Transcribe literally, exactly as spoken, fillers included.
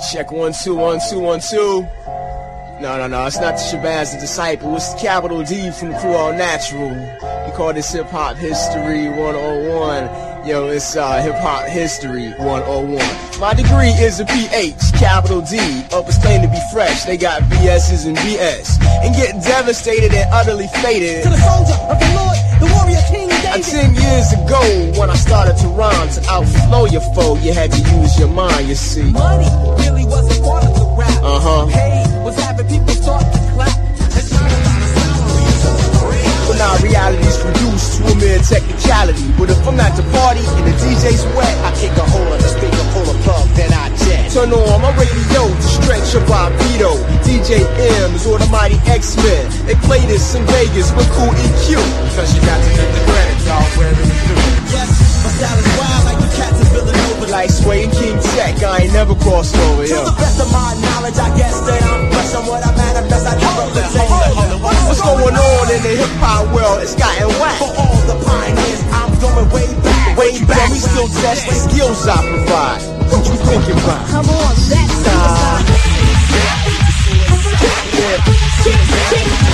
Check one, two, one, two, one, two. No, no, no, it's not the Shabazz the Disciple. It's the capital D from the crew All Natural. We call this Hip Hop History one oh one. Yo, it's uh, Hip Hop History one oh one. My degree is a P H, capital D. Uppers claim to be fresh, they got B S's and B S. And get devastated and utterly faded. To the soldier of the Lord, the warrior King David. And ten years ago, when I started to rhyme, to outflow your foe, you had to use your mind, you see. Money really wasn't part of the rap. Uh-huh. Hey, was having people start to clap. It's not a lot of salaries. But now reality's reduced to a mere technicality. But if I'm at the party and the D J's wet, I kick a hole in the speaker, pull a plug, then I jet. turn on my radio to stretch your libido. D J M's or the mighty X-Men. They play this in Vegas with Cool E Q. Cause you got to get the credit, dog, where it's due. Yes, my style is wild like the cats in Villanova. Like Sway and King Tech, I ain't never crossed over, To yo. the best of my knowledge, I guess that I'm fresh on what I manifest. I never pretend. What's going on in the hip-hop world? It's gotten whack. For all the pioneers, I'm going way back. Way back, we still test the skills I provide. What you thinking about? Come on, that's Nah. Yeah.